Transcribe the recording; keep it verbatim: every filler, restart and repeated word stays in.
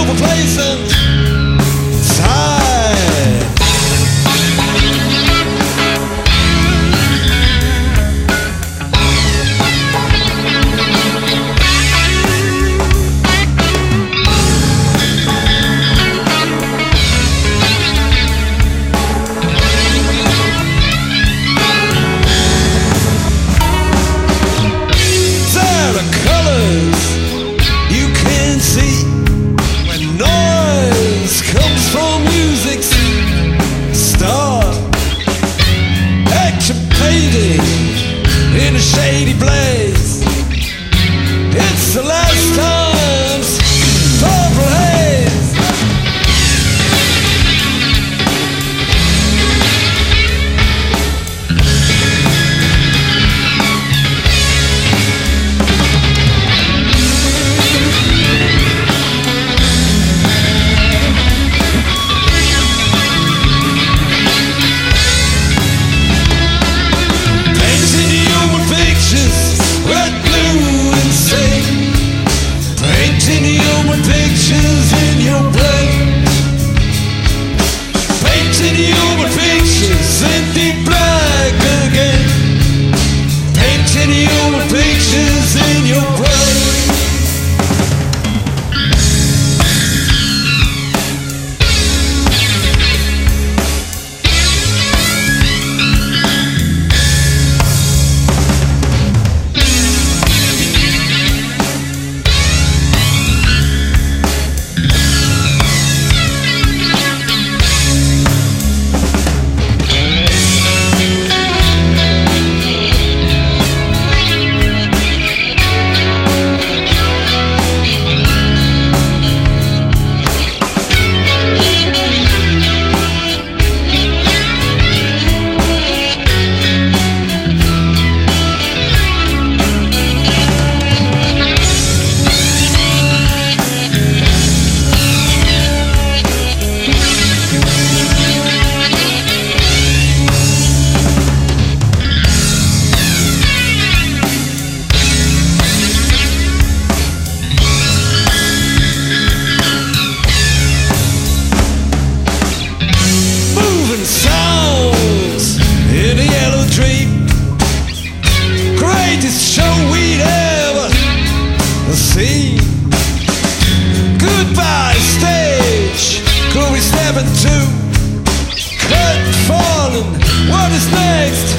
overplacing time. There are colors you can see when noise comes from music's start, activated in a shady blaze. It's the last time's purple haze. Pictures in your brain, painting human pictures in deep black again, painting human pictures in your brain. Sounds in a yellow dream, greatest show we'd ever seen. Goodbye stage, could we step into curtain falling? What is next?